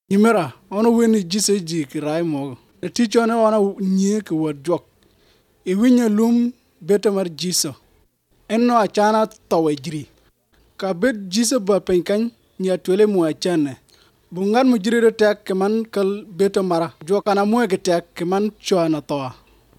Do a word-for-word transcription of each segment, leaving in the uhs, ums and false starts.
Imera ono weni jise ji ki rai mo. E ticho ne ona nye ki wad jok. I winya lum beta mar jiso. Enno achana tawe jiri. Ka bet jiso ba penkany nya twele mu achane. Bungan mu jiri de tek keman kal beta mara. Jo kana mu ke tek keman chwana toa.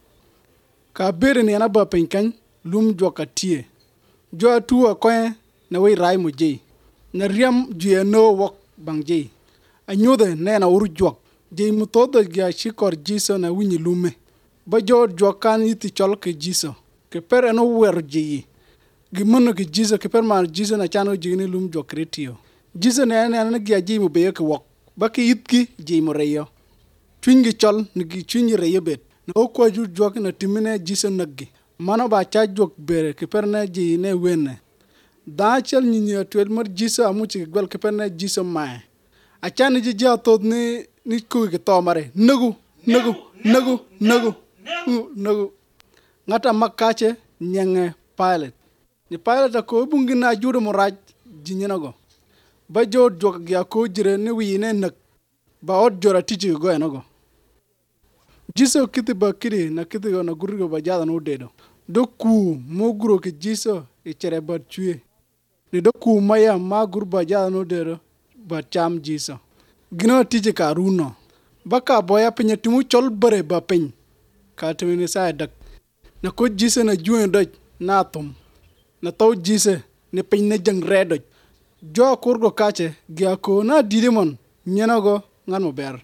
Ka bere ni ana ba penkany lum jo ka tie. Jo atuwa kwen na wei rai mu jei. Na riam juye no wok bang jei. Anyude ne na uru jok. Jei mu todo gya shikor jiso na winyi lume. Ba jo jokan iti chol ke jiso. Ke per eno wer jei. Gimono ke jiso ke per man jiso na chano jini lum jo kretio. Jiso ne ane ane gya jei mu beyo ke wok. Ba ke itki jei mu reyo. Twingi chol nigi twingi reyo bet. Na okwa ju jok na timine jiso nagi. Mano ba cha jok bere ke per na jei ne wene. Da chel nyinyi atwel mar jiso amuchi ke gwel ke per na jiso mae. Achani ji jia tod ni ni kuwi ke to mare. Nagu, nagu, nagu, nagu, nagu. Ngata makache nyenge pilot. Ni pilot ako bungi na judo mo raj jinyanago. Ba jo jok gya ko jire ni wiyine nak. Ba od jora tichi go enago. Jiso kiti ba kiri na kiti go na gurigo ba jada no dedo. Do ku mo guro ke jiso e chere ba chue. Ni do ku maya ma guru ba jada no dedo. Ba cham jiso. Gino tije ka runo. Baka boya pinya timu chol bare ba piny. Ka timini sa dak. Na ko jise na juwe doj na atom. Na tau jise ni piny na jang re doj. Jo kurgo kache gya ko na didimon nyenago ngan mo ber.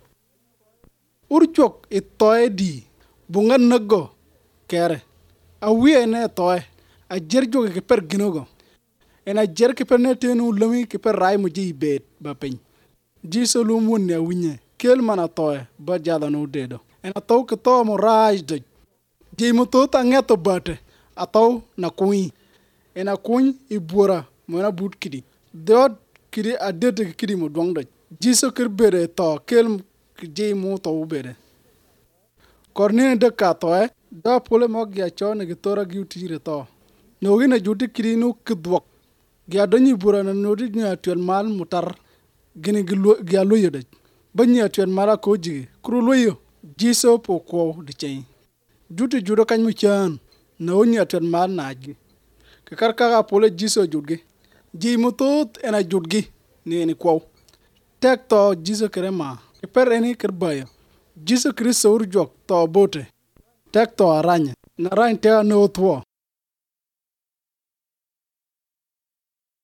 Urchok itoe di. Bunga nago kere. A wiye ne toe. A jerjo ke per ginogo. En a jer ke per ne tenu lumi ke per rai mo ji bet ba piny. Jiso lum wunne a winye. Kel mana toe ba jada no dedo. En a tau ke to mo raj doj. Jei mo to ta ngeto bate. A tau na kuyi. En a kuyi i buora mo na but kidi. Deod kidi a dete kidi mo duang doj. Jiso kir bere to kel jei mo to bere. Kornine de ka toe. Da pole mo gya cho ne gitora gi utire to. No gina juti kidi no kidwok. Gya donyi buora na nodi nya tuel mal mutar. Gini gya loyo doj. Banyi atuel mara ko jige. Kuru loyo. Jiso po kwa di chayi. Juti judo kany mu chan. Na onyi atuel mal na aji. Kekar kaka pole jiso judge. Jii mutot ena judge. Ni eni kwa. Tek to jiso kere ma. Keper eni kerbayo. Jiso kere saur jok to bote. Tek to aranya. Na rany tega no otwo.